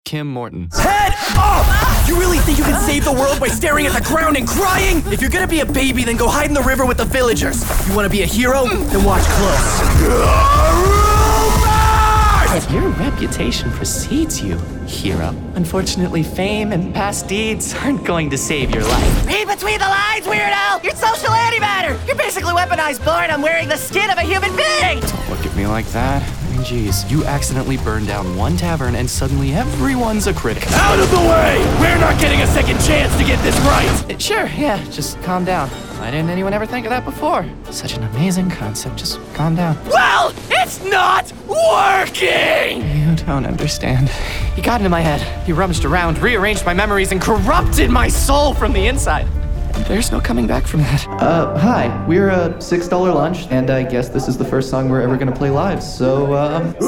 Kim Morton. Head up! You really think you can save the world by staring at the ground and crying? If you're gonna be a baby, then go hide in the river with the villagers. You wanna be a hero? Then watch close. If your reputation precedes you, hero, unfortunately fame and past deeds aren't going to save your life. Read between the lines, weirdo! You're social antimatter! You're basically weaponized boredom wearing the skin of a human being! Don't look at me like that. I mean, geez, you accidentally burned down one tavern and suddenly everyone's a critic. Out of the way! We're not getting a second chance to get this right! Sure, yeah, just calm down. Why didn't anyone ever think of that before? Such an amazing concept, just calm down. Well, it's not working! You don't understand. He got into my head. He rummaged around, rearranged my memories, and corrupted my soul from the inside. And there's no coming back from that. Hi. We're a $6 lunch, and I guess this is the first song we're ever gonna play live, so,